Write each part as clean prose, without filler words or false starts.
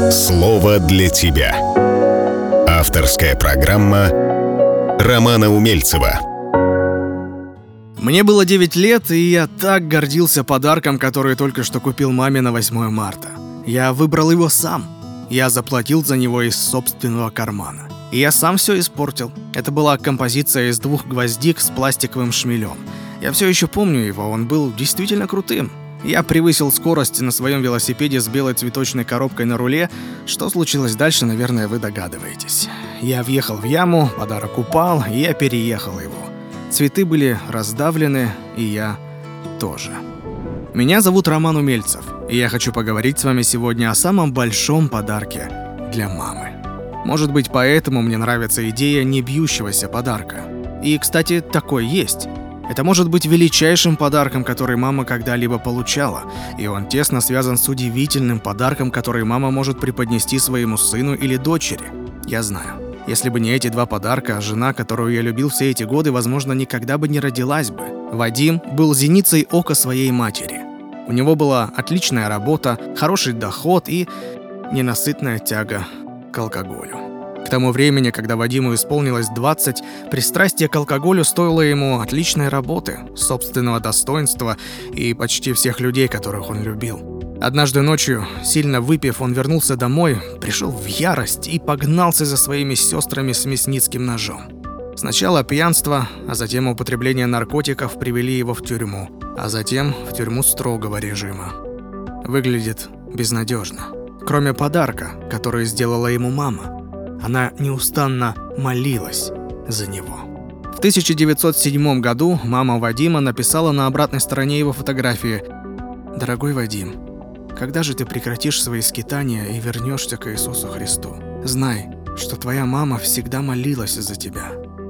Слово для тебя. Авторская программа Романа Умельцева. Мне было 9 лет, и я так гордился подарком, который только что купил маме на 8 марта. Я выбрал его сам. Я заплатил за него из собственного кармана. И я сам все испортил. Это была композиция из 2 гвоздик с пластиковым шмелем. Я все еще помню его, он был действительно крутым. Я превысил скорость на своем велосипеде с белой цветочной коробкой на руле. Что случилось дальше, наверное, вы догадываетесь. Я въехал в яму, подарок упал, и я переехал его. Цветы были раздавлены, и я тоже. Меня зовут Роман Умельцев, и я хочу поговорить с вами сегодня о самом большом подарке для мамы. Может быть, поэтому мне нравится идея небьющегося подарка. И, кстати, такой есть. Это может быть величайшим подарком, который мама когда-либо получала, и он тесно связан с удивительным подарком, который мама может преподнести своему сыну или дочери. Я знаю, если бы не эти 2 подарка, жена, которую я любил все эти годы, возможно, никогда бы не родилась бы. Вадим был зеницей ока своей матери. У него была отличная работа, хороший доход и ненасытная тяга к алкоголю. К тому времени, когда Вадиму исполнилось 20, пристрастие к алкоголю стоило ему отличной работы, собственного достоинства и почти всех людей, которых он любил. Однажды ночью, сильно выпив, он вернулся домой, пришел в ярость и погнался за своими сестрами с мясницким ножом. Сначала пьянство, а затем употребление наркотиков привели его в тюрьму, а затем в тюрьму строгого режима. Выглядит безнадежно. Кроме подарка, который сделала ему мама. Она неустанно молилась за него. В 1907 году мама Вадима написала на обратной стороне его фотографии: «Дорогой Вадим, когда же ты прекратишь свои скитания и вернешься к Иисусу Христу? Знай, что твоя мама всегда молилась за тебя».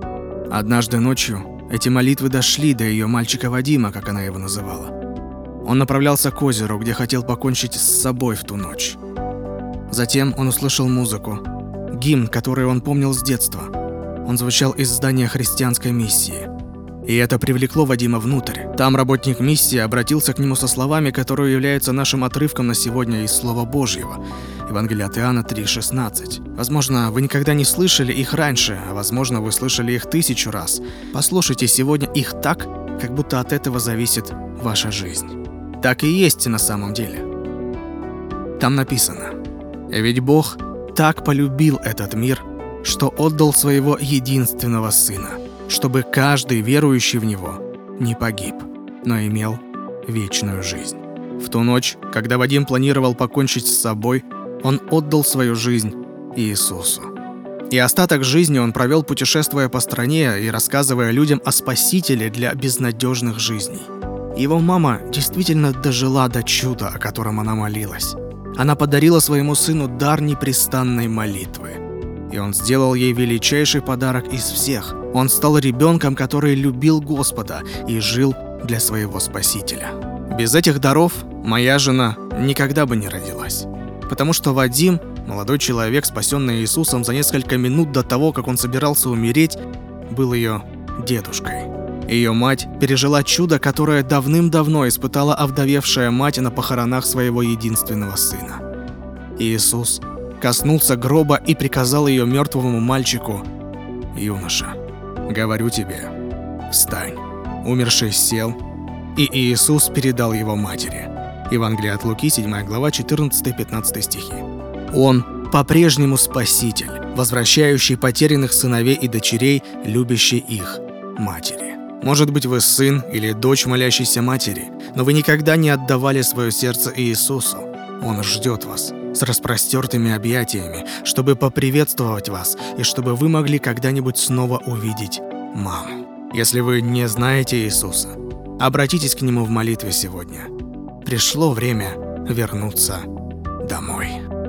Однажды ночью эти молитвы дошли до ее мальчика Вадима, как она его называла. Он направлялся к озеру, где хотел покончить с собой в ту ночь. Затем он услышал музыку. Гимн, который он помнил с детства. Он звучал из здания христианской миссии. И это привлекло Вадима внутрь. Там работник миссии обратился к нему со словами, которые являются нашим отрывком на сегодня из Слова Божьего. Евангелие от Иоанна 3,16. Возможно, вы никогда не слышали их раньше, а возможно, вы слышали их 1000 раз. Послушайте сегодня их так, как будто от этого зависит ваша жизнь. Так и есть на самом деле. Там написано: «Ведь Бог так полюбил этот мир, что отдал своего единственного Сына, чтобы каждый, верующий в Него, не погиб, но имел вечную жизнь». В ту ночь, когда Вадим планировал покончить с собой, он отдал свою жизнь Иисусу. И остаток жизни он провел, путешествуя по стране и рассказывая людям о Спасителе для безнадежных жизней. Его мама действительно дожила до чуда, о котором она молилась. Она подарила своему сыну дар непрестанной молитвы. И он сделал ей величайший подарок из всех. Он стал ребенком, который любил Господа и жил для своего Спасителя. Без этих даров моя жена никогда бы не родилась. Потому что Вадим, молодой человек, спасенный Иисусом за несколько минут до того, как он собирался умереть, был ее дедушкой. Ее мать пережила чудо, которое давным-давно испытала овдовевшая мать на похоронах своего единственного сына. Иисус коснулся гроба и приказал ее мертвому мальчику: «Юноша, говорю тебе, встань». Умерший сел, и Иисус передал его матери. Евангелие от Луки, 7 глава, 14-15 стихи. Он по-прежнему Спаситель, возвращающий потерянных сыновей и дочерей, любящий их матери. Может быть, вы сын или дочь молящейся матери, но вы никогда не отдавали свое сердце Иисусу. Он ждет вас с распростертыми объятиями, чтобы поприветствовать вас и чтобы вы могли когда-нибудь снова увидеть маму. Если вы не знаете Иисуса, обратитесь к Нему в молитве сегодня. Пришло время вернуться домой.